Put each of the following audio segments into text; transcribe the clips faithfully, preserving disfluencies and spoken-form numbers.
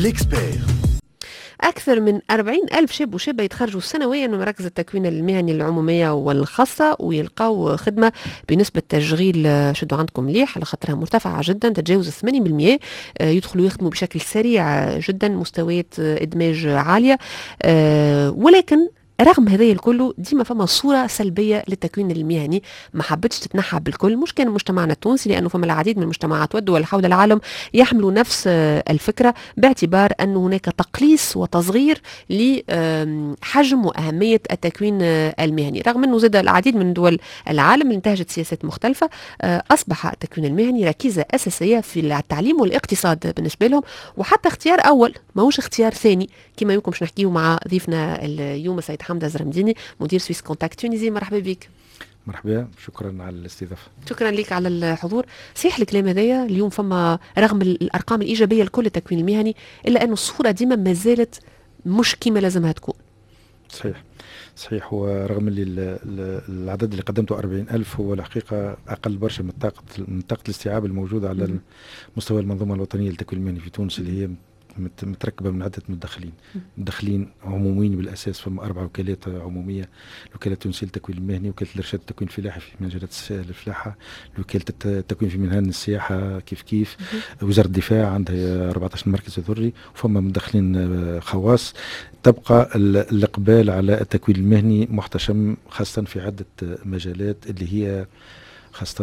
ليكسبير. أكثر من أربعين ألف شاب وشابة يتخرجوا سنويا من مراكز التكوين المهني العمومية والخاصة ويلقاو خدمة بنسبة تشغيل شدوا عندكم مليح على خاطرها مرتفعة جدا تتجاوز ثمانين بالمئة. يدخلوا يخدموا بشكل سريع جدا، مستويات إدماج عالية، ولكن رغم هذا الكل ديما فما صورة سلبية للتكوين المهني ما حبتش تتنحى بالكل، مش كان مجتمعنا التونسي، لأنه فما العديد من المجتمعات والدول حول العالم يحملوا نفس الفكرة، باعتبار أن هناك تقليص وتصغير لحجم وأهمية التكوين المهني. رغم أنه زاد العديد من دول العالم اللي انتهجت سياسات مختلفة، أصبح التكوين المهني ركيزة أساسية في التعليم والاقتصاد بالنسبة لهم، وحتى اختيار أول ما هوش اختيار ثاني، كما يمكن باش نحكيه مع ضيفنا اليوم السيد حمدة زرمديني مدير سويس كونتاكت تونسي. مرحبا بك. مرحبا، شكرا على الاستضافه. شكرا لك على الحضور. صحيح الكلام هذايا اليوم فما رغم الارقام الايجابيه لكل التكوين المهني، الا انه الصوره ديما ما زالت مش كما لازمها تكون. صحيح صحيح ورغم اللي العدد اللي قدمته أربعين ألف هو الحقيقه اقل برشا من طاقه من طاقه الاستيعاب الموجوده على م- مستوى المنظومه الوطنيه للتكوين المهني في تونس، اللي هي متركبه من عده مدخلين مدخلين عموميين بالاساس. فما اربع وكالات عموميه: الوكاله التونسيه للتكوين المهني، وكاله الارشاد التكوين الفلاحي في مجالات الفلاحه، وكاله التكوين في مهن السياحه كيف كيف، وزاره الدفاع عندها أربعة عشر مركز ذري، وفما مدخلين خواص. تبقى الاقبال على التكوين المهني محتشم خاصه في عده مجالات اللي هي خاصة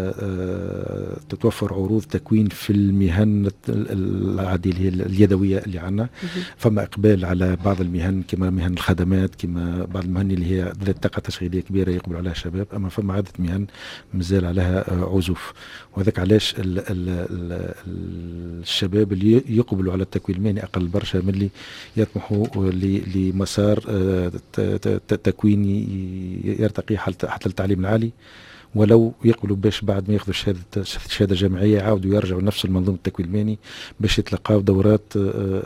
تتوفر عروض تكوين في المهن العادية اللي هي اليدوية اللي عنا. فما إقبال على بعض المهن كما مهن الخدمات، كما بعض المهن اللي هي ذات طاقة تشغيلية كبيرة يقبل عليها الشباب، أما فما عدة مهن مازال عليها عزوف. وذاك علاش ال ال ال الشباب اللي يقبلوا على التكوين المهني أقل برشا من اللي يطمحوا لمسار تكويني يرتقي حتى التعليم العالي، ولو يقبلوا باش بعد ما ياخذوا الشهاده الشهاده الجامعيه يعاودوا يرجعوا لنفس المنظومه التكوين المهني باش يتلقاو دورات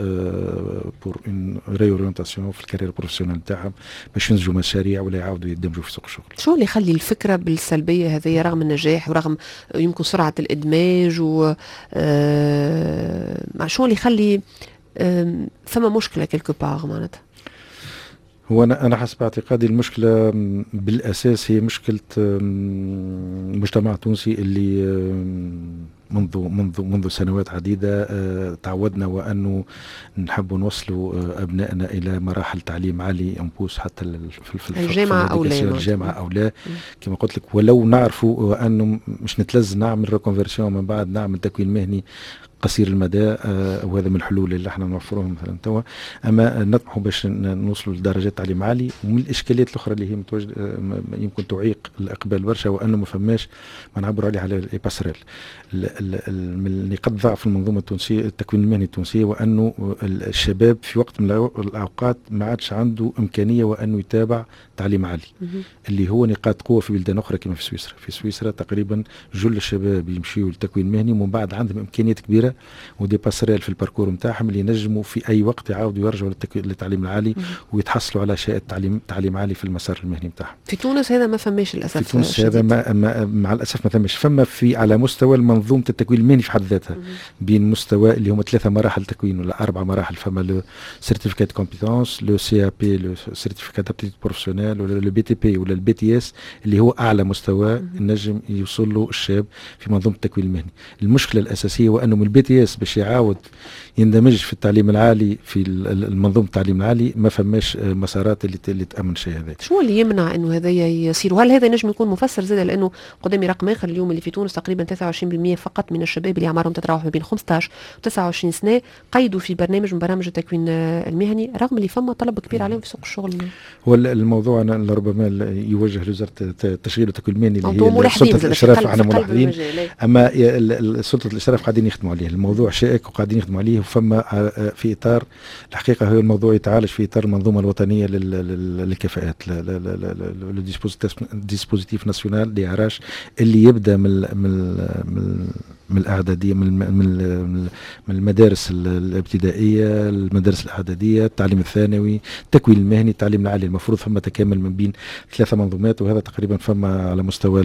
بور اون ريورينتاسيون في الكارير بروفيسيونيل نتاعهم، باش ينتجوا مشاريع ولا يعاودوا يندمجوا في سوق الشغل. شو اللي يخلي الفكره بالسلبيه هذه رغم النجاح ورغم يمكن سرعه الادماج و آه شو اللي يخلي فما مشكله كيلكو باغ معناتها؟ هو أنا أنا حسب اعتقادي المشكلة بالأساس هي مشكلة المجتمع التونسي اللي منذ منذ منذ سنوات عديدة تعودنا وأنه نحب نوصلوا أبنائنا إلى مراحل تعليم عالي أنبوس حتى في الجامعة أو لا الجامعة أو لا كما قلت لك، ولو نعرفوا وأنه مش نتلز نعمل ريكونفرسيون من بعد نعمل تكوين مهني قصير المدى، آه وهذا من الحلول اللي احنا نوفرهم مثلا توا. اما نطمحوا باش نوصلوا لدرجات تعليم عالي. ومن الاشكاليات الاخرى اللي هي متوجد آه يمكن تعيق الاقبال برشا، وانه ما فماش ما نعبروا عليه على لي باسريل من نقاط ضعف المنظومه التونسيه التكوين المهني التونسيه، وانه الشباب في وقت من الاوقات ما عادش عنده امكانيه وانه يتابع تعليم عالي اللي هو نقاط قوه في بلدان اخرى كما في سويسرا. في سويسرا تقريبا جل الشباب يمشيوا للتكوين المهني ومن بعد عندهم امكانيات كبيره ودي باسريل في الباركور نتاعهم اللي ينجموا في اي وقت يعاودوا يرجعوا للتعليم العالي ويتحصلوا على شهاده تعليم تعليم عالي في المسار المهني نتاعهم. في تونس هذا ما فماش للاسف. في تونس هذا ما, ما مع الاسف ما فماش. فما في على مستوى منظومه التكوين المهني في حد ذاتها مم. بين مستوى اللي هم ثلاثه مراحل تكوين ولا اربع مراحل. فما لو سيرتيفيكات كومبيتونس، لو سي ا بي، لو سيرتيفيكات دابتيتود بروفيسيونيل، ولا لو بي تي بي ولا البي تي اس اللي هو اعلى مستوى النجم يوصل له الشاب في منظومه التكوين المهني. المشكله الاساسيه هو انه من البي تي اس باش يعاود يندمج في التعليم العالي في المنظومه التعليم العالي ما فماش مسارات اللي اللي تامن شيء هذا. شو اللي يمنع انه هذا يصير؟ وهل هذا نجم يكون مفسر زاد؟ لانه قدامي رقم اخر اليوم اللي في تونس تقريبا ثلاثة وعشرين بالمئة فقط من الشباب اللي اعمارهم تتراوح ما بين خمسطاش و تسعة وعشرين سنه قيدوا في برنامج من برامج التكوين المهني، رغم اللي فما طلب كبير عليهم في سوق الشغل. هو الموضوع أنا ربما يوجه لوزاره التشغيل والتكوين المهني اللي هي سلطه الاشراف على ملاحظين، اما سلطه الاشراف قاعدين يخدموا عليه. الموضوع شائك وقاعدين يخدموا عليه، وفما في اطار الحقيقه هو الموضوع يتعالج في اطار المنظومه الوطنيه للكفاءات الديسبوزيتيف ناسيونال دي عراش اللي يبدا من من من الاعداديه من من من المدارس الابتدائيه، المدارس الاعداديه، التعليم الثانوي، التكوين المهني، التعليم العالي. المفروض فما تكامل من بين ثلاثه منظومات، وهذا تقريبا فما على مستوى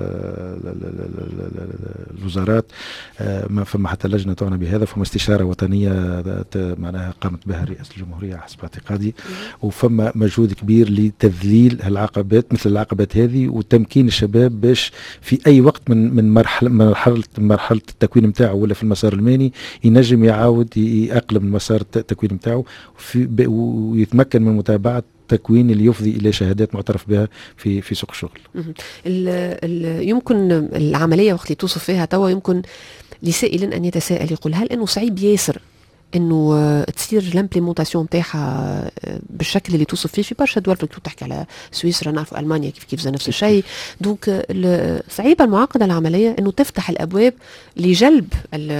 الوزارات ما فما حتى لجنه تعنى بهذا، فما استشاره وطنيه معناها قامت بها رئاسه الجمهوريه حسب اعتقادي، وفما مجهود كبير لتذليل العقبات مثل العقبات هذه وتمكين الشباب باش في اي وقت من من مرحله مرحله مرحله التكوين نتاعو ولا في المسار المهني ينجم يعاود يأقلم مسار التكوين نتاعو ويتمكن من متابعه تكوين اللي يفضي الى شهادات معترف بها في في سوق الشغل. ال ال يمكن العمليه وقت اللي توصف فيها توا يمكن لسائل ان يتساءل يقول هل انه صعيب ياسر انه تصير الامبليمونتاسيون نتاعها بالشكل اللي توصف فيه في برشا دول، تحكي على سويسرا، نعرفوا المانيا كيف كيف نفس الشيء. دونك صعيبه المعقده العمليه انه تفتح الابواب لجلب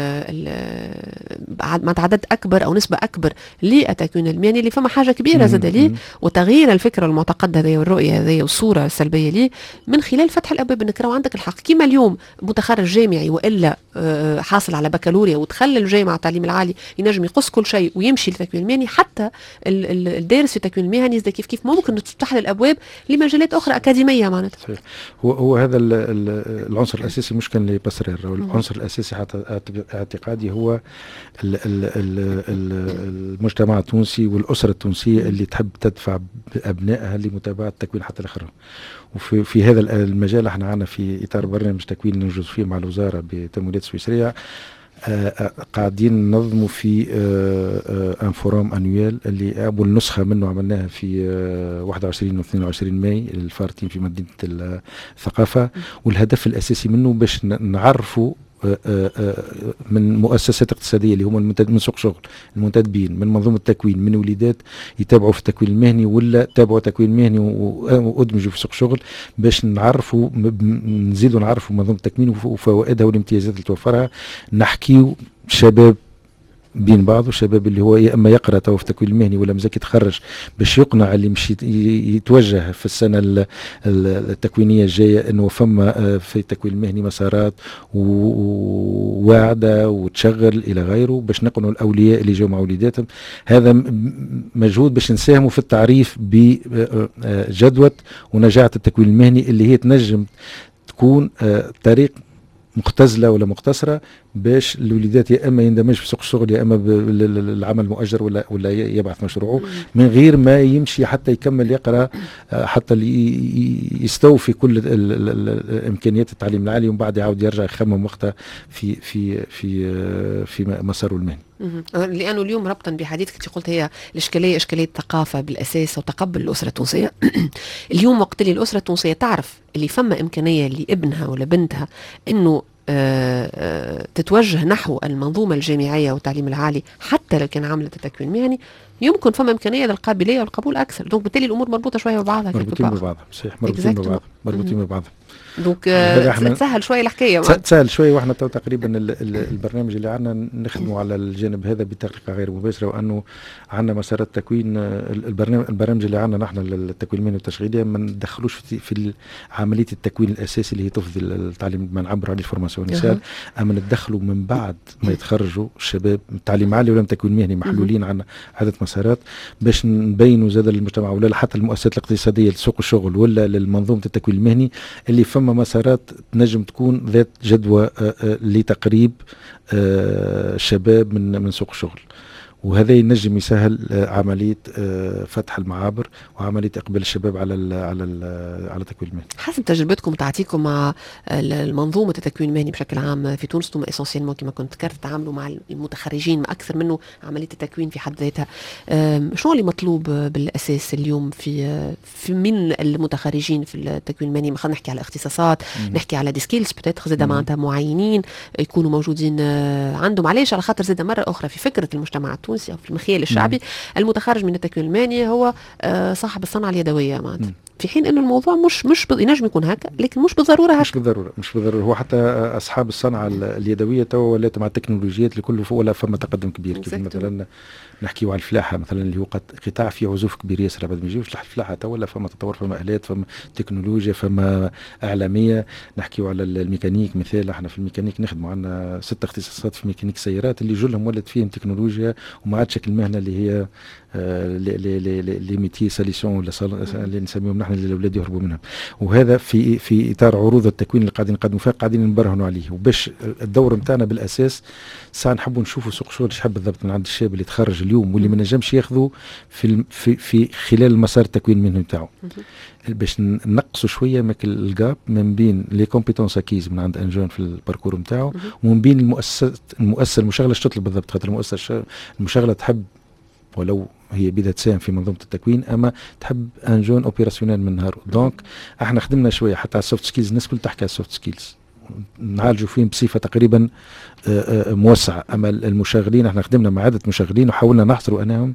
مع عدد اكبر او نسبه اكبر للتكوين المهني اللي فما حاجه كبيره زاد ليه، وتغيير الفكره المعتقد هذه والرؤيه هذه والصوره السلبيه ليه من خلال فتح الابواب. انك راهو عندك الحق كيما اليوم متخرج جامعي والا حاصل على بكالوريا ودخل الجامعه التعليم العالي ينجم يقص كل شيء ويمشي للتكوين المهني، حتى الدارس في التكوين المهني كيف كيف ممكن تفتح له الابواب لمجالات اخرى اكاديميه معناتها. هو هو هذا العنصر الاساسي مش كان اللي بسرر، العنصر الاساسي حتى اعتقادي هو المجتمع التونسي والاسره التونسيه اللي تحب تدفع ابنائها لمتابعه التكوين حتى الاخر. وفي في هذا المجال احنا عندنا في اطار برنامج تكوين ننجز فيه مع الوزاره بتمويلات سويسريه آه قاعدين ننظموا في آه آه ان فوروم انويل اللي اول نسخه منه عملناها في آه واحد وعشرين و اثنين وعشرين ماي الفارتين في مدينه الثقافه، والهدف الاساسي منه باش نعرفوا من مؤسسات اقتصاديه اللي هم من سوق شغل المنتدبين من منظومه التكوين من وليدات يتابعوا في التكوين المهني ولا تابعوا تكوين مهني وادمجوا في سوق شغل، باش نعرفوا نزيدوا نعرفوا منظومه التكوين وفوائدها والامتيازات اللي توفرها. نحكيو شباب بين بعض والشباب اللي هو يا اما يقرا تو في التكوين المهني ولا مازال يتخرج باش يقنع اللي مش يتوجه في السنه التكوينيه الجايه انه فما في التكوين المهني مسارات وواعده وتشغل الى غيره، باش نقنعوا الاولياء اللي جاوا مع وليداتهم. هذا مجهود باش نساهموا في التعريف بجدوى ونجاعه التكوين المهني اللي هي تنجم تكون طريق مختزله ولا مقتصره باش الوليدات يا اما يندمج في سوق الشغل يا اما بالعمل المؤجر ولا ولا يبعث مشروعه من غير ما يمشي حتى يكمل يقرا حتى يستوفي كل الامكانيات التعليم العالي، ومن بعد يعاود يرجع يخمم وقتها في في في في مساره المهني. لانه اليوم ربطا بحديثك انت قلت هي الاشكاليه اشكاليه الثقافه بالاساس وتقبل الاسره التونسيه. اليوم وقت اللي الاسره التونسيه تعرف اللي فما امكانيه لابنها ولا بنتها انه آآ آآ تتوجه نحو المنظومه الجامعيه والتعليم العالي حتى لو كان عامله التكوين المهني، يمكن فما امكانيه للقابليه والقبول اكثر. دونك بالتالي الامور مربوطه شويه ببعضها. مربوطين ببعضها صحيح، مربوطين ببعضها مربوطين ببعضها. دونك تسهل شويه الحكايه. تسهل شويه، واحنا تقريبا البرنامج اللي عندنا نخدموا على الجانب هذا بطريقه غير مباشره، وانه عندنا مسارات تكوين. البرنامج البرامج اللي عندنا نحن التكوين المهني والتشغيليه ما ندخلوش في, في عمليه التكوين الاساسي اللي هي تفضي التعليم، ما نعبر عليه الفورماسيون نسال، اما ندخلوا من بعد ما يتخرجوا الشباب التعليم العالي ولا التكوين المهني محلولين عندنا عدة مسارات باش نبينوا زاد للمجتمع ولا حتى المؤسسات الاقتصاديه لسوق الشغل ولا للمنظومه التكوين المهني اللي فما مسارات تنجم تكون ذات جدوى لتقريب الشباب من من سوق الشغل، وهذا ينجم يسهل عمليه فتح المعابر وعمليه اقبال الشباب على ال على ال على التكوين المهني. حسب تجربتكم تعطيكم مع المنظومه التكوين المهني بشكل عام في تونس، انتم اسونسيلمون كما كنت ذكرت تتعاملوا مع المتخرجين ما اكثر منه عمليه التكوين في حد ذاتها. شنو اللي مطلوب بالاساس اليوم في في من المتخرجين في التكوين المهني؟ خلينا نحكي على اختصاصات، مم. نحكي على دي سكيلز بتاتر زاد معناتها معينين يكونوا موجودين عندهم. علاش؟ على خاطر زاد مره اخرى في فكره المجتمع التونسي أو في المخيل الشعبي مم. المتخرج من التكوين المهني هو صاحب الصنعة اليدوية معناتها، في حين انه الموضوع مش مش ب... ينجم يكون هكا، لكن مش بالضروره هكا. مش بالضروره مش بالضروره هو حتى اصحاب الصنعه اليدويه تو ولات مع التكنولوجيات اللي كله ولا فما تقدم كبير. كيف مثلا نحكيو على الفلاحه مثلا اللي هو قطاع فيه عزوف كبير ياسر بعد ما يجيوش الفلاحه تو ولا فما تطور، فما الات، فما تكنولوجيا، فما اعلاميه. نحكيو على الميكانيك مثال، احنا في الميكانيك نخدموا عندنا ست اختصاصات في ميكانيك سيارات اللي جلهم ولات فيهم تكنولوجيا وما عادش المهنه اللي هي لي ميتي ساليسيون ولا اللي نسميهم نحن اللي الاولاد يهربوا منهم. وهذا في في اطار عروض التكوين اللي قاعدين نقدموا فيها قاعدين نبرهنوا عليه. وباش الدور نتاعنا بالاساس ساعه نحبوا نشوفوا سوق شغل شحب بالضبط من عند الشاب اللي تخرج اليوم واللي ما نجمش ياخذوا في في في خلال المسار التكوين المهني نتاعو، باش نقصوا شويه ماك الجاب من بين لي كومبيتونس اكيز من عند ان جون في الباركور نتاعو ومن بين المؤسسه المؤسسه المشغله اش تطلب بالضبط. خاطر المؤسسه المشغله تحب ولو هي بدها تساهم في منظومه التكوين اما تحب ان جون اوبيراسيونيل من نهار. دونك احنا خدمنا شويه حتى على السوفت سكيلز، الناس كل تحكي على السوفت سكيلز نعالجوا فيهم بصفه تقريبا موسعه. اما المشغلين احنا خدمنا مع عده مشغلين وحاولنا نحصروا انهم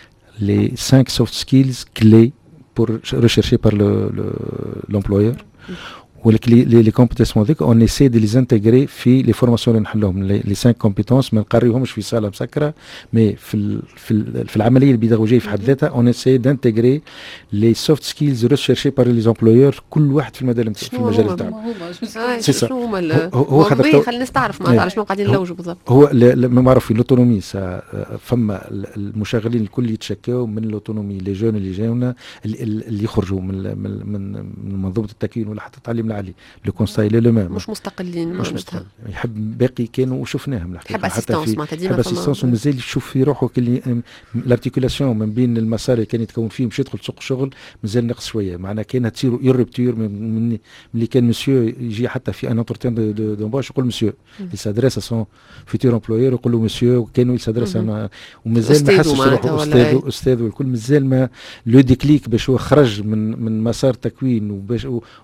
لي خمسة سوفت سكيلز كلي بور ريشيرشي بار لومبلويور ولكن لي لي كومبيتونس هذيك اون ايسي دي لي انتغري في لي فورماسيون اللي نحلهم لي خمسة كومبيتونس ما نقريوهمش في صاله مسكره مي في ال في ال في العمليه البيداغوجيه في حد ذاتها اون ايسي دانتغري لي سوفت سكيلز ريشيرشي بار لي امبلويور كل واحد في المجال في المجال تاعو. شنو هما هو خلينا الناس تعرف معناتها على شنو قاعدين نلوجوا بالضبط. هو ما معروف الاوتونومي فما المشغلين الكل يتشكاو من الاوتونومي لي جون اللي جاونا اللي يخرجوا من من منظومه التكوين ولا حتى التعليم العالي لو كونساي لو ميم مش مستقلين مش مستقل. يحب باقي كانوا وشفناهم يحب اسيستانس معناتها ديما يحب اسيستانس ومازال يشوف في روحه كلي الارتيكولاسيون من بين المسار اللي كان يتكون فيه باش يدخل سوق الشغل مازال نقص شويه. معناها كانها تصير يربتور من اللي كان مسيو يجي حتى في ان انترتين دومباش يقول مسيو يسادريس سون فيتور امبلويور يقول له مسيو كانوا يسادرس ومازال ما حسش روحه استاذ استاذ والكل مازال ما لو ديكليك باش هو خرج من من مسار تكوين وباش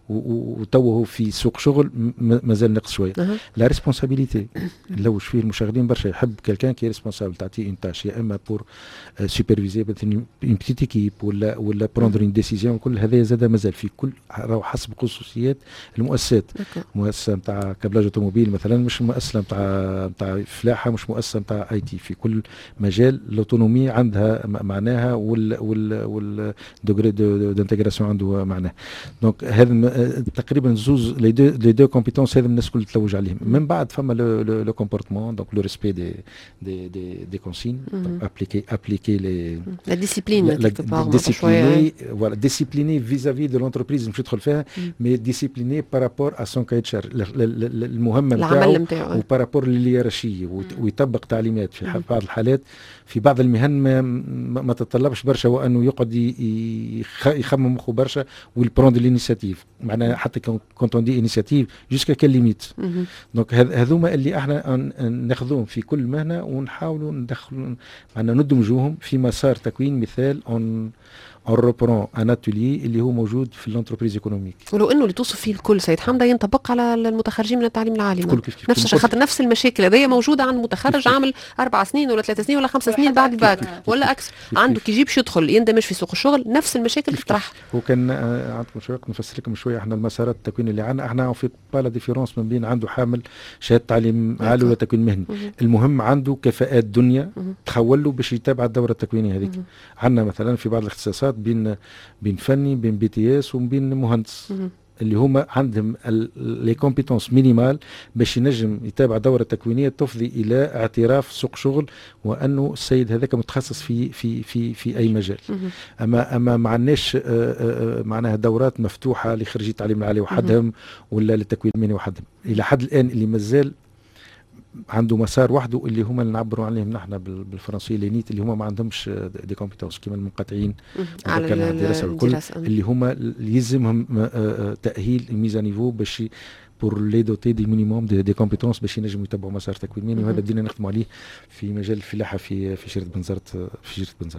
وتوه في سوق شغل مازال نقص شويه. لا ريسبونسابيلتي نلوج فيه المشغلين برشا يحب كالكان كي ريسبونسابل تعطيه اون تاش يا اما بور سوبرفيزي مثلا اون بتيت ايكيب ولا ولا بروندر اون ديسيزيون كل هذا زاد مازال في كل راهو حسب خصوصيات المؤسسات. مؤسسه نتاع كابلاج اوتوموبيل مثلا مش مؤسسه نتاع نتاع فلاحه مش مؤسسه نتاع اي تي. في كل مجال الاوتونومي عندها معناها وال وال وال دوغري دانتيغراسيون عنده معناه. دونك هذا تقريبا زوز لي دو لي دو كومبيتونس هذا الناس الكل تلوج عليهم. من بعد فما لو كومبورتمون دونك لو ريسبي دي دي دي دي كونسين ابليكي ابليكي لي لا ديسيبلين ديسيبليني فوالا ديسيبليني فيزافي دو لونتربريز مش يدخل فيها مي ديسيبليني بارابور ا سون كاي تشار المهمه نتاعو وبارابور لليرارشيه ويطبق تعليمات. في بعض الحالات في بعض المهن ما, ما تتطلبش برشا وانه يقعد يخمم مخه برشا ويبروند لينيسياتيف. معناها حتى كونت اون دي انيسياتيف جوسكا كان ليميت. دونك هذوما اللي احنا ناخذوهم في كل مهنه ونحاولوا ندخلوا معنا ندمجوهم في مسار تكوين. مثال اون اون روبرون ان اتولي اللي هو موجود في الانتربريز ايكونوميك. ولو انه اللي توصف فيه الكل سيد حمده ينطبق على المتخرجين من التعليم العالي نفس الشيء، خاطر نفس المشاكل هذيا موجوده عند متخرج عامل اربع سنين ولا ثلاث سنين ولا خمس سنين بعد الباك ولا اكثر عنده كي يجيبش يدخل يندمج في سوق الشغل نفس المشاكل تطرح. هو كان عندكم شويه نفسر لكم شويه احنا المسارات التكوين اللي عندنا احنا في با لا ديفيرونس من بين عنده حامل شهاده تعليم عالي ولا تكوين مهني. المهم عنده كفاءات دنيا تخول له باش يتابع الدوره التكوينيه هذيك. عندنا مثلا في بعض الاختصاصات بين بين فني بين بي تي اس وبين مهندس اللي هما عندهم لي كومبيتونس مينيمال باش ينجم يتابع دوره تكوينيه تفضي الى اعتراف سوق شغل وانه السيد هذاك متخصص في في في في اي مجال. اما اما ما عندناش معناها دورات مفتوحه لخريجي التعليم العالي وحدهم ولا للتكوين المهني وحدهم. الى حد الان اللي مازال عنده مسار وحده اللي هما اللي نعبروا عليهم نحن بالفرنسيه لينيت اللي هما ما عندهمش دي كومبيتونس كيما المنقطعين على الدراسه والكل اللي هما يلزمهم تاهيل ميزا نيفو باش بور لي دوتي دي مينيموم دي, دي كومبيتونس باش ينجموا يتبعوا مسار تكوين مهني. وهذا بدينا نخدموا عليه في مجال الفلاحه في في شركه بنزرت في شركه بنزرت.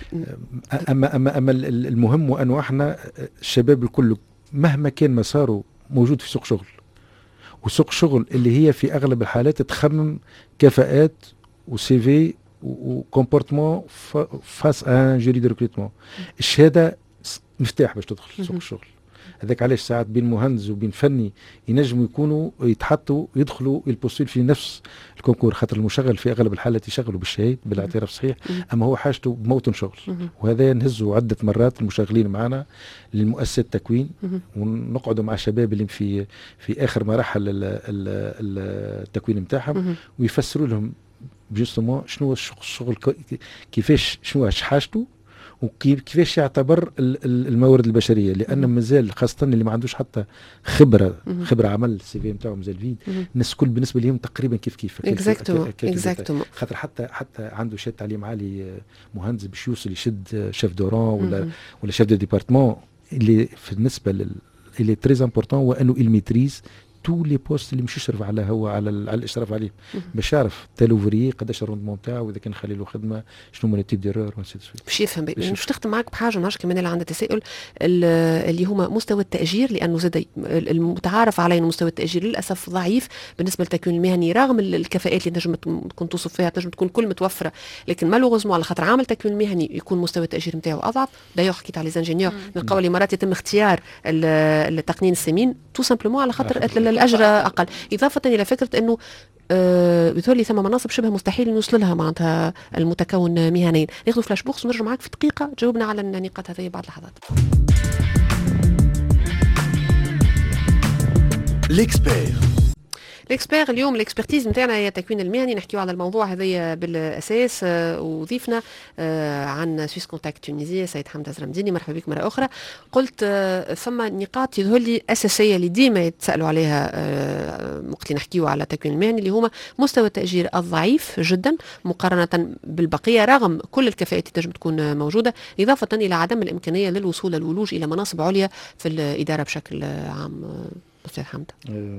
اما اما اما المهم وانه احنا الشباب الكل مهما كان مساره موجود في سوق شغل وسوق شغل اللي هي في اغلب الحالات تخمم كفاءات وسي في وكومبورتمون فاس ان جوري دو ريكروتمون. الشهاده مفتاح باش تدخل في سوق الشغل. هذاك علاش ساعات بين مهندس وبين فني ينجموا يكونوا يتحطوا يدخلوا البوستول في نفس الكونكور، خاطر المشغل في اغلب الحالات يشغلوا بالشهيد بالاعتراف صحيح، اما هو حاجته بموطن شغل. وهذا نهزوا عده مرات المشغلين معنا للمؤسسات التكوين، ونقعدوا مع الشباب اللي في في اخر مراحل التكوين نتاعهم ويفسروا لهم جوستومون شنو الشغل، كيفاش شنو حاجته وكيفاش يعتبر الموارد البشريه، لان مازال خاصه اللي ما عندوش حتى خبره خبره عمل السي في نتاعو مازال فيد، الناس الكل بالنسبه لهم تقريبا كيف كيف اكزاكتومون اكزاكتومون خاطر حتى حتى عنده شهاده تعليم عالي مهندس باش يوصل يشد شيف دوران ولا ولا شيف دو ديبارتمون، اللي بالنسبه لل اللي تري امبورطون هو انه الميتريز تو لي بوست اللي مش يشرف على هو على, على الاشراف عليه، باش يعرف تالوفري قداش الروندمون نتاعو، واذا كان خلي له خدمه شنو من تيب ديرور باش يفهم. باش تختم معك بحاجه ماش كمان اللي عندها تساؤل اللي هما مستوى التاجير، لانه زاد المتعارف عليه مستوى التاجير للاسف ضعيف بالنسبه للتكوين المهني، رغم الكفاءات اللي نجم تكون توصف فيها تنجم تكون كل متوفره، لكن مالوغوزمون على خاطر عامل التكوين المهني يكون مستوى التاجير نتاعو اضعف. دايوغ حكيت على ليزانجينيور نلقاو اللي مرات يتم اختيار التقنين السمين تو سامبلومون على خاطر الاجر اقل، اضافه الى فكره انه أه بتولي ثم مناصب شبه مستحيل نوصل لها معناتها المتكون مهنيا. ناخذ فلاش بوكس ونرجع معاك في دقيقه تجاوبنا على النقاط هذه بعد لحظات. ليكسبير الاكسبير اليوم الاكسبرتيز نتاعنا هي التكوين المهني، نحكيو على الموضوع هذايا بالاساس. وضيفنا عن سويس كونتاكت تونيزيه سيد حمد عزرمديني، مرحبا بك مره اخرى. قلت ثم نقاط يظهر لي اساسيه اللي ديما يتسالوا عليها وقت نحكيو على التكوين المهني، اللي هما مستوى التاجير الضعيف جدا مقارنه بالبقيه رغم كل الكفاءات اللي تنجم تكون موجوده، اضافه الى عدم الامكانيه للوصول للولوج الى مناصب عليا في الاداره بشكل عام. استاذ حمد،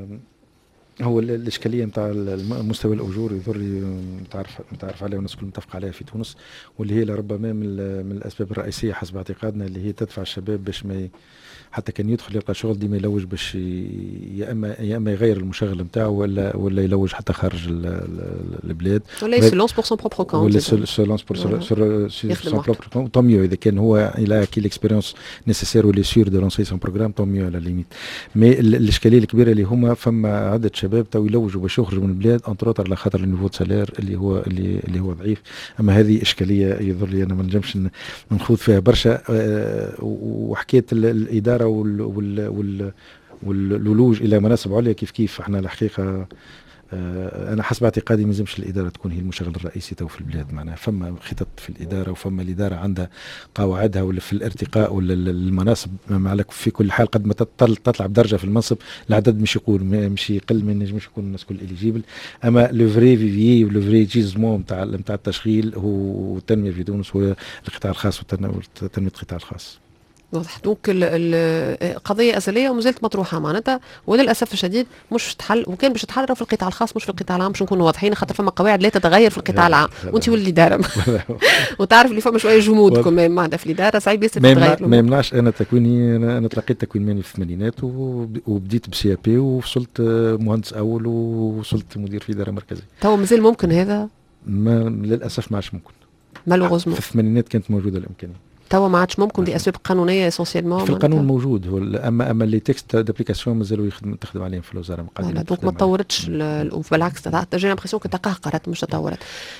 هو الاشكاليه نتاع مستوى الاجور يظهر لي متعرف متعرف عليها والناس الكل متفق عليها في تونس، واللي هي لربما من, من الاسباب الرئيسيه حسب اعتقادنا اللي هي تدفع الشباب باش ما حتى كان يدخل يلقى شغل ديما يلوج باش يا اما يا اما يغير المشغل نتاعو ولا ولا يلوج حتى خارج البلاد ولا يسلونس بور سون بروبر كونت ولا يسلونس بور سون بروبر كونت. طون ميو اذا كان هو الى كي ليكسبيريونس نيسيسير ولي سور دو لونسي سون بروغرام طون ميو على ليميت. مي الاشكاليه الكبيره اللي هما فما عده شباب تو يلوجوا باش يخرجوا من البلاد انتروتر على خاطر النيفو سالير اللي هو اللي اللي هو ضعيف. اما هذه اشكاليه يظهر لي انا ما نجمش نخوض فيها برشا. وحكايه الاداره وال وال وال والولوج الى مناصب عليا كيف كيف احنا الحقيقه انا حسب اعتقادي ما لازمش الاداره تكون هي المشغل الرئيسي تو في البلاد. معناها فما خطط في الاداره وفما الاداره عندها قواعدها ولا في الارتقاء ولا المناصب معلك في كل حال قد ما تطلع بدرجه في المنصب العدد مش يقول مش يقل ما ينجمش يكون الناس كل اليجيبل. اما لو فري فيفي ولو فري جيزمون نتاع نتاع التشغيل هو التنميه في تونس هو القطاع الخاص وتنميه القطاع الخاص. واضح. دونك القضيه ازليه ومازالت مطروحه معناتها وللاسف الشديد مش تحل، وكان باش تحل في القطاع الخاص مش في القطاع العام باش نكونوا واضحين، خاطر فما قواعد لا تتغير في القطاع العام وانت واللي دارم وتعرف اللي فما شويه جمود كمان معناتها في الاداره صعيب ياسر تتغير. ما يمنعش انا تكويني انا, أنا تلقيت تكوين مهني في الثمانينات وبديت بسي بي ووصلت مهندس اول ووصلت مدير في اداره مركزيه. تو مازال ممكن هذا؟ ما للاسف ما عادش ممكن. مالوغوزمون في الثمانينات كانت موجوده الامكانيه، توا ما عادش ممكن لاسباب قانونيه اسونسيالمون. في القانون موجود هو اما اما لي تكست دابليكاسيون مازالوا يخدم تخدم عليهم في الوزاره قاعدين. دونك ما تطورتش بالعكس جي لامبرسيون كو تقهقرت مش تطورت.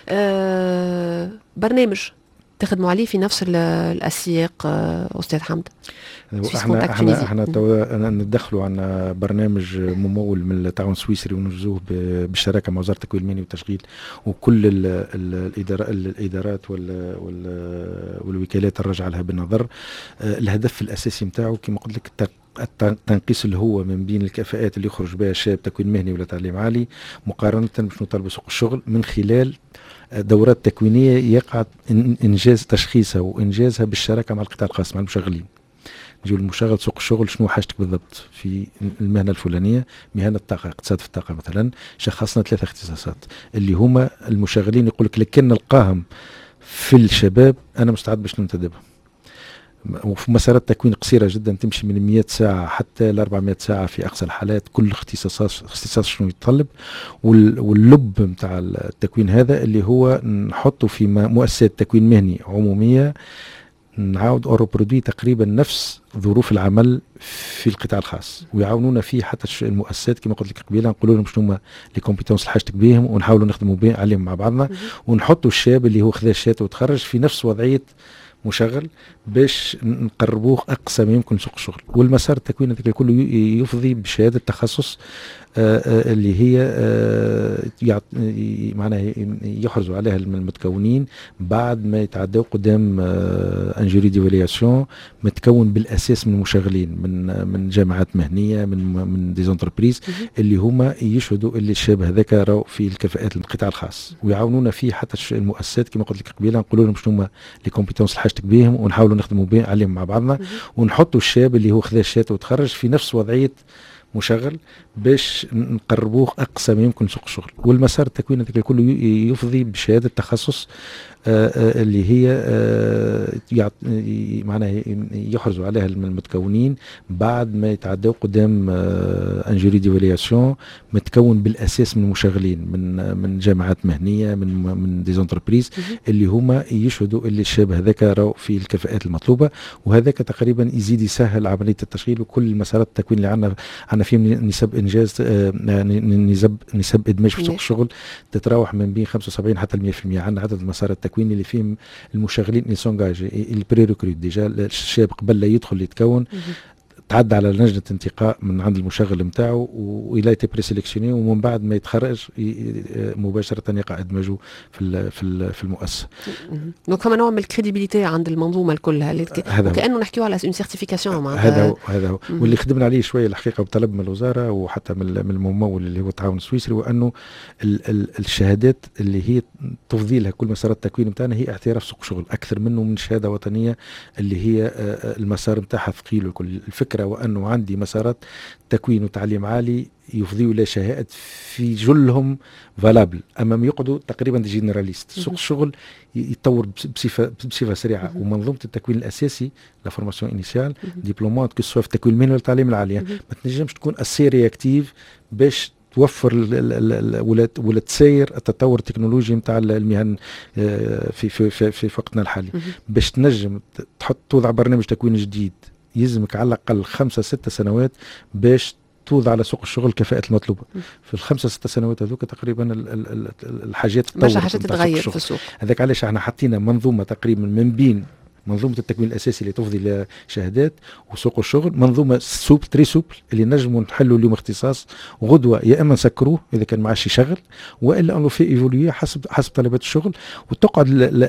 أه برنامج تخدموا عليه في نفس الاسياق استاذ حمد؟ احنا احنا احنا توا ندخلوا عندنا برنامج ممول من التعاون السويسري وننجزوه بالشراكه مع وزاره التكوين المهني والتشغيل وكل الادارات الادارات والوكالات الراجعه لها بالنظر. الهدف الاساسي نتاعو كما قلت لك التنقيص اللي هو من بين الكفاءات اللي يخرج بها الشاب تكوين مهني ولا تعليم عالي مقارنه باش نطالبوا سوق الشغل من خلال دورات تكوينيه يقع انجاز تشخيصها وانجازها بالشراكه مع القطاع الخاص مع المشغلين. نجيو المشغل سوق الشغل شنو حاجتك بالضبط في المهنه الفلانيه، مهنه الطاقه اقتصاد في الطاقه مثلا، شخصنا ثلاثه اختصاصات اللي هما المشغلين يقول لك لكن نلقاهم في الشباب انا مستعد باش ننتدبهم. وفي مسارات تكوين قصيره جدا تمشي من مئة ساعه حتى ل أربعمئة ساعه في اقصى الحالات، كل اختصاصات اختصاص شنو يتطلب. واللب نتاع التكوين هذا اللي هو نحطه في مؤسسات تكوين مهني عموميه نعاود اورو برودوي تقريبا نفس ظروف العمل في القطاع الخاص، ويعاونونا فيه حتى المؤسسات كما قلت لك قبيله، نقولوا لهم شنو هما لي كومبيتونس اللي حاجتك بهم ونحاولوا نخدموا بهم عليهم مع بعضنا، ونحطوا الشاب اللي هو خذا الشهاده وتخرج في نفس وضعيه مشغل باش نقربوه اقصى ما يمكن سوق الشغل. والمسار التكوين هذاك الكل يفضي بشهاده تخصص آآ آآ اللي هي معناها يحرزوا عليها المتكونين بعد ما يتعدوا قدام ان جوري ديفالياسيون متكون بالاساس من مشغلين من من جامعات مهنيه من من دي زونتربريز اللي هما يشهدوا اللي الشاب هذاك راهو في الكفاءات القطاع الخاص، ويعاونونا فيه حتى المؤسسات كما قلت لك قبيله، نقولوا لهم شنو هما لي كومبيتونس اللي حاجتك بهم ونحاولوا نخدموا بهم عليهم مع بعضنا، ونحطوا الشاب اللي هو خذا الشهاده وتخرج في نفس وضعيه مشغل باش نقربوه اقصى ما يمكن سوق الشغل. والمسار التكوين هذاك الكل يفضي بشهاده تخصص آآ اللي هي معناها يحرزوا عليها المتكونين بعد ما يتعدوا قدام ان جوري ديفالياسيون متكون بالاساس من مشغلين من من جامعات مهنيه من من دي زونتربريز اللي هما يشهدوا اللي الشاب هذاك راهو في الكفاءات المطلوبه، وهذاك تقريبا يزيد يسهل عمليه التشغيل. وكل مسارات التكوين اللي عندنا عندنا فيهم نسب انجاز نسب نسب ادماج في سوق الشغل تتراوح من بين خمسة وسبعين حتى مئة بالمئة. عندنا عدد المسارات التكوين اللي فيهم المشغلين اللي سونجاجي البري ريكروت ديجا، الشاب قبل لا يدخل يتكون تعدى على لجنه انتقاء من عند المشغل نتاعو والى تي بري سيليكسيوني، ومن بعد ما يتخرج مباشره يقع ادماجه في في في المؤسسه. دونك فما نوع من الكريديبيليتي عند المنظومه الكلها وكانه نحكيو على اون سيرتيفيكاسيون معناتها. هذا هو هذا هو واللي خدمنا عليه شويه الحقيقه بطلب من الوزاره وحتى من من الممول اللي هو التعاون السويسري، وانه ال ال الشهادات اللي هي تفضي لها كل مسارات التكوين نتاعنا هي اعتراف سوق شغل اكثر منه من شهاده وطنيه اللي هي المسار نتاعها ثقيل. وكل الفكره وانه عندي مسارات تكوين وتعليم عالي يفضيوا الى شهادات في جلهم فالابل، امام يقعدوا تقريبا دي جينيراليست. سوق الشغل يتطور بصفه بصفه سريعه، ومنظومه التكوين الاساسي لا فورماسيون انيسيال دبلومات كو سوا في التكوين المهني والتعليم العالي ما تنجمش تكون اسي رياكتيف باش توفر ولا ولا تسير التطور التكنولوجي نتاع المهن في في في, في وقتنا الحالي. باش تنجم تحط توضع برنامج تكوين جديد يلزمك على الاقل خمسة ستة سنوات باش توضع على سوق الشغل الكفاءات المطلوبه. في الخمسه ست سنوات هذوك تقريبا الحاجات تطور برشا حاجات تتغير في السوق. هذاك علاش احنا حطينا منظومه تقريبا من بين منظومه التكوين الاساسي اللي تفضي لشهادات وسوق الشغل، منظومه سوب تري سوبل اللي نجموا نحلوا اليوم اختصاص غدوه يا اما نسكروه اذا كان ما عادش يشغل، والا انه في ايفولوي حسب حسب طلبات الشغل. وتقعد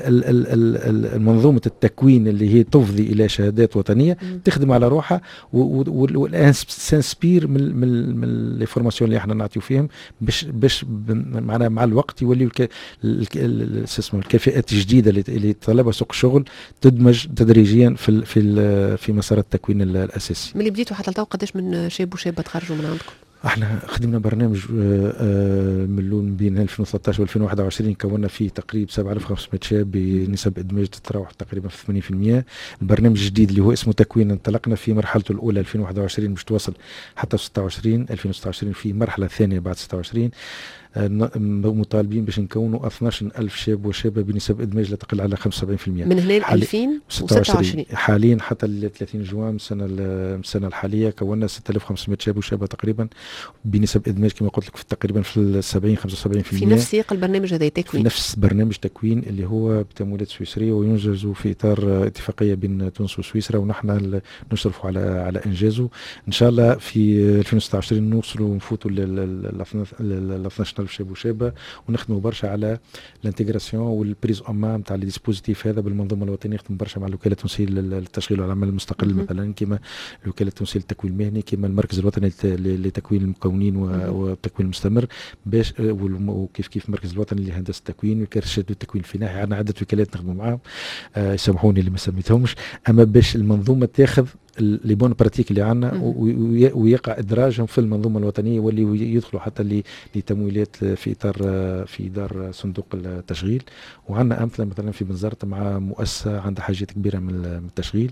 منظومه التكوين اللي هي تفضي الى شهادات وطنيه تخدم على روحها، والان سانسبير من من من لي فورماسيون اللي احنا نعطيو فيهم باش باش معنا مع الوقت يوليو الكفاءات الجديده اللي طلبها سوق الشغل تدمج تدريجيا في في في مسار التكوين الاساسي. من اللي بديتوا حتى لتو قداش من شاب وشابه تخرجوا من عندكم؟ احنا خدمنا برنامج من بين ألفين وثلاثة عشر وألفين وواحد وعشرين كونا فيه تقريبا سبعة آلاف وخمسمائة شاب بنسب ادماج تتراوح تقريبا في ثمانين بالمئة. البرنامج الجديد اللي هو اسمه تكوين انطلقنا في مرحلته الاولى ألفين وواحد وعشرين باش توصل حتى ستة وعشرين ألفين وستة وعشرين في مرحله ثانيه بعد ستة وعشرين مطالبين باش نكونوا اثناش ألف شاب وشابه بنسب ادماج لا تقل على خمسة وسبعين بالمئة من هنا ألفين وستة وعشرين. حاليا حتى ل ثلاثين جوان السنه السنه الحاليه كونا ستة آلاف وخمسمائة شاب وشابه تقريبا بنسب ادماج كما قلت لك في تقريبا في سبعين خمسة وسبعين بالمئة في نفس سياق البرنامج هذا تكوين، في نفس برنامج تكوين اللي هو بتمويلات سويسريه وينجز في اطار اتفاقيه بين تونس وسويسرا، ونحن نشرفوا على على انجازه. ان شاء الله في ألفين وستة وعشرين نوصلوا ونفوتوا ل اثناش ألف شاب وشابه، ونخدموا برشا على الانتجراسيون والبريز اون نتاع لي ديسبوزيتيف هذا بالمنظومه الوطنيه. نخدم برشا مع الوكاله التونسيه للتشغيل والعمل المستقل مثلا، كما الوكاله التونسيه للتكوين المهني، كما المركز الوطني لتكوين المكونين والتكوين المستمر، باش وكيف كيف المركز الوطني لهندسه التكوين وكرشات التكوين في ناحيه. عندنا عده وكالات نخدموا معاهم آه يسامحوني اللي ما سميتهمش، اما باش المنظومه تاخذ لي بون براتيك اللي عندنا ويقع ادراجهم في المنظومه الوطنيه واللي يدخلوا حتى لتمويلات في اطار في دار صندوق التشغيل. وعندنا امثله مثلا في بنزرت مع مؤسسه عندها حاجات كبيره من التشغيل.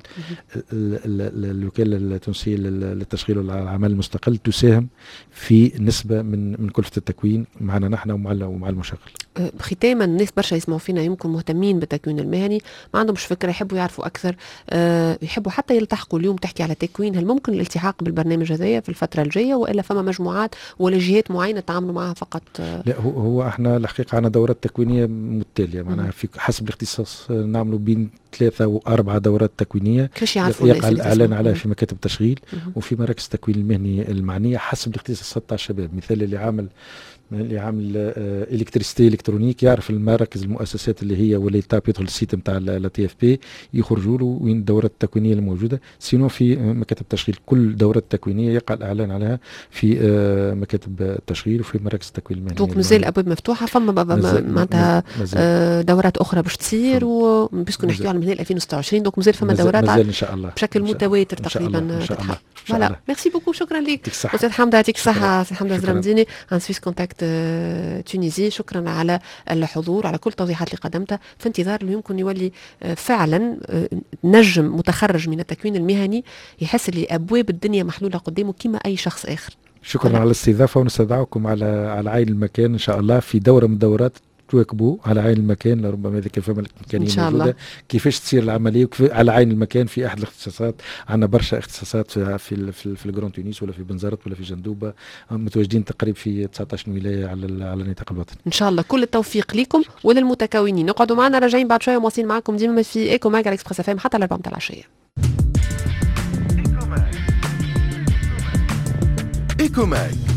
الوكاله التونسيه للتشغيل والعمل المستقل تساهم في نسبه من من كلفه التكوين معنا نحن ومع ومع المشغل. ختاما، الناس برشا يسمعوا فينا يمكن مهتمين بالتكوين المهني، ما عندهمش فكره، يحبوا يعرفوا اكثر، أه يحبوا حتى يلتحقوا. اليوم تحكي على تكوين، هل ممكن الالتحاق بالبرنامج هذايا في الفتره الجايه، والا فما مجموعات ولا جهات معينه تعاملوا معها فقط؟ أه لا، هو, هو احنا الحقيقه عندنا دورات تكوينيه متتاليه، معناها في حسب الاختصاص نعملوا بين ثلاثه واربعه دورات تكوينيه كيفاش يعرفوا يقع الناس الاعلان عليها في مكاتب التشغيل وفي مراكز التكوين المهني المعنيه حسب الاختصاصات تاع الشباب. مثال اللي عامل اللي عامل الكتريستي الكترونيك يعرف المراكز المؤسسات اللي هي ولا تاب يدخل السيت نتاع لا تي اف بي يخرجوا له وين الدورات التكوينيه الموجوده. سينو في مكاتب التشغيل كل دورات تكوينيه يقع الاعلان عليها في مكاتب التشغيل وفي مراكز التكوين المهني. دونك مازال الابواب مفتوحه، فما معناتها دورات اخرى باش تصير، وباسكو نحكيو على من ألفين وستة وعشرين، دونك مازال فما دورات مازال ان شاء الله بشكل متواتر تقريبا. ان شاء الله. فوالا، ميرسي بوكو، شكرا لك استاذ حمد، يعطيك الصحه. استاذ حمد الزرمديني عن سويس كونتاكت تونيزي، شكرا على الحضور، على كل التوضيحات اللي قدمتها، في انتظار اللي يمكن يولي فعلا نجم متخرج من التكوين المهني يحس اللي ابواب الدنيا محلوله قدامه كما اي شخص اخر. شكرا على الاستضافه، ونستدعوكم على على عين المكان ان شاء الله في دوره من الدورات تواكبوا على عين المكان، لربما اذا كان فما الامكانيه موجوده كيفاش تصير العمليه على عين المكان في احد الاختصاصات. عندنا برشا اختصاصات في في في, في الجران تونس ولا في بنزرت ولا في جندوبه، متواجدين تقريبا في تسعطاش ولايه على على النطاق الوطني. ان شاء الله كل التوفيق لكم وللمتكونين. نقعدوا معنا، راجعين بعد شويه مواصلين معكم ديما في ايكو ماج على اكسبريس اف ام حتى الأربعة متاع العشيه. ايكو ماج